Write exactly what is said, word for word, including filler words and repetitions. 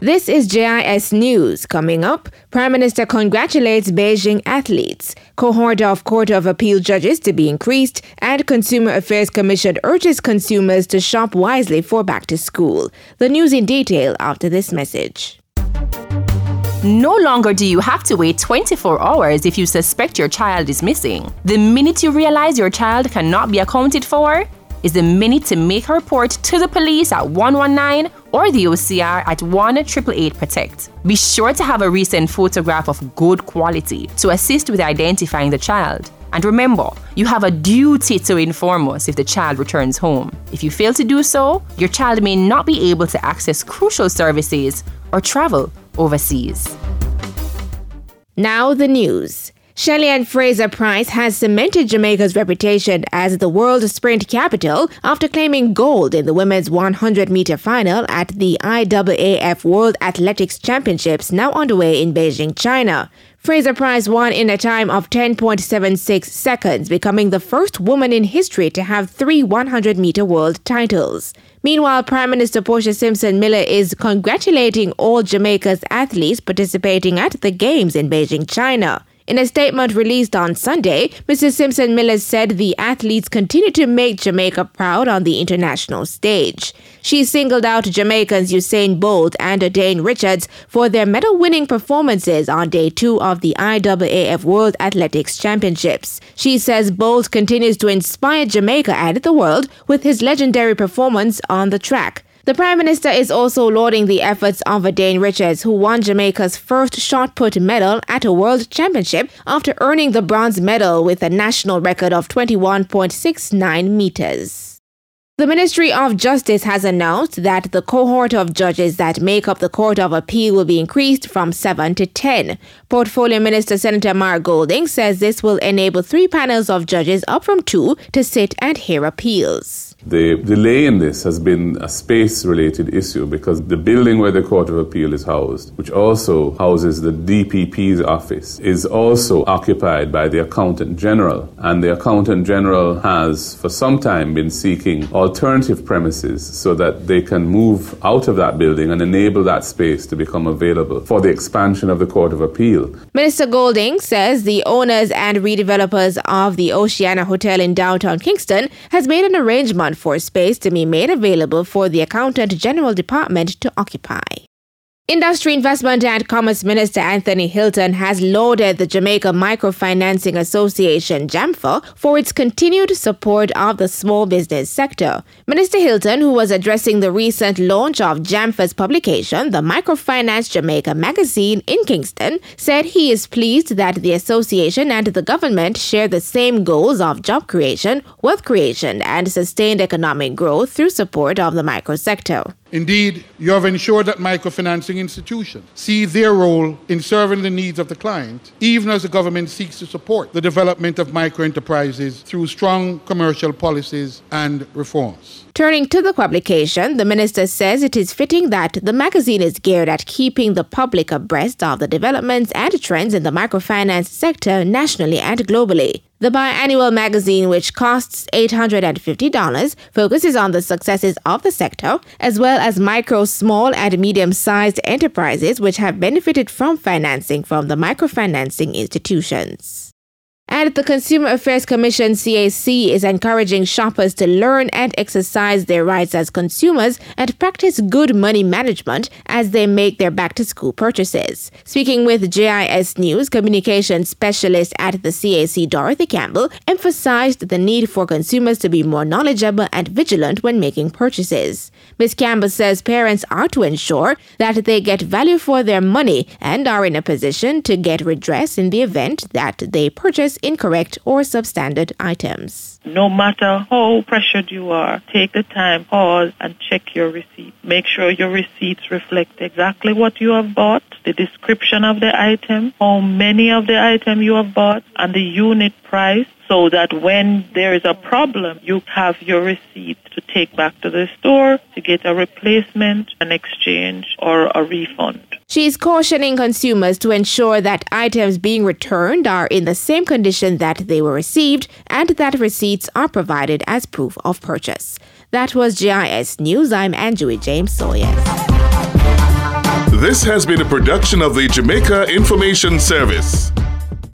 This is J I S News. Coming up, Prime Minister congratulates Beijing athletes. Cohort of Court of Appeal judges to be increased, and Consumer Affairs Commission urges consumers to shop wisely for back to school. The news in detail after this message. No longer do you have to wait twenty-four hours if you suspect your child is missing. The minute you realize your child cannot be accounted for is the minute to make a report to the police at one one nine or the O C R at one eight eight eight protect. Be sure to have a recent photograph of good quality to assist with identifying the child. And remember, you have a duty to inform us if the child returns home. If you fail to do so, your child may not be able to access crucial services or travel overseas. Now the news. Shelly-Ann Fraser-Pryce has cemented Jamaica's reputation as the world sprint capital after claiming gold in the women's one hundred meter final at the I A A F World Athletics Championships now underway in Beijing, China. Fraser-Pryce won in a time of ten point seven six seconds, becoming the first woman in history to have three one hundred meter world titles. Meanwhile, Prime Minister Portia Simpson Miller is congratulating all Jamaica's athletes participating at the Games in Beijing, China. In a statement released on Sunday, Missus Simpson Miller said the athletes continue to make Jamaica proud on the international stage. She singled out Jamaicans Usain Bolt and Dane Richards for their medal-winning performances on day two of the I A A F World Athletics Championships. She says Bolt continues to inspire Jamaica and the world with his legendary performance on the track. The Prime Minister is also lauding the efforts of Dane Richards, who won Jamaica's first shot put medal at a World Championship after earning the bronze medal with a national record of twenty-one point six nine meters. The Ministry of Justice has announced that the cohort of judges that make up the Court of Appeal will be increased from seven to ten. Portfolio Minister Senator Mark Golding says this will enable three panels of judges up from two to sit and hear appeals. The delay in this has been a space-related issue because the building where the Court of Appeal is housed, which also houses the D P P's office, is also occupied by the Accountant General. And the Accountant General has for some time been seeking alternative premises so that they can move out of that building and enable that space to become available for the expansion of the Court of Appeal. Minister Golding says the owners and redevelopers of the Oceana Hotel in downtown Kingston has made an arrangement for space to be made available for the Accountant General Department to occupy. Industry, Investment and Commerce Minister Anthony Hilton has lauded the Jamaica Microfinancing Association, JAMFA, for its continued support of the small business sector. Minister Hilton, who was addressing the recent launch of JAMFA's publication, the Microfinance Jamaica magazine in Kingston, said he is pleased that the association and the government share the same goals of job creation, wealth creation, and sustained economic growth through support of the microsector. Indeed, you have ensured that microfinancing institutions see their role in serving the needs of the client, even as the government seeks to support the development of microenterprises through strong commercial policies and reforms. Turning to the publication, the minister says it is fitting that the magazine is geared at keeping the public abreast of the developments and trends in the microfinance sector nationally and globally. The biannual magazine, which costs eight hundred fifty dollars, focuses on the successes of the sector, as well as micro, small, and medium-sized enterprises which have benefited from financing from the microfinancing institutions. And the Consumer Affairs Commission, C A C, is encouraging shoppers to learn and exercise their rights as consumers and practice good money management as they make their back-to-school purchases. Speaking with J I S News, communications specialist at the C A C, Dorothy Campbell, emphasized the need for consumers to be more knowledgeable and vigilant when making purchases. Miz Campbell says parents are to ensure that they get value for their money and are in a position to get redress in the event that they purchase incorrect or substandard items. No matter how pressured you are, take the time, pause, and check your receipt. Make sure your receipts reflect exactly what you have bought, the description of the item, how many of the item you have bought, and the unit price, so that when there is a problem, you have your receipt to take back to the store to get a replacement, an exchange, or a refund. She is cautioning consumers to ensure that items being returned are in the same condition that they were received and that receipts are provided as proof of purchase. That was J I S News. I'm Anjui James Sawyers. This has been a production of the Jamaica Information Service.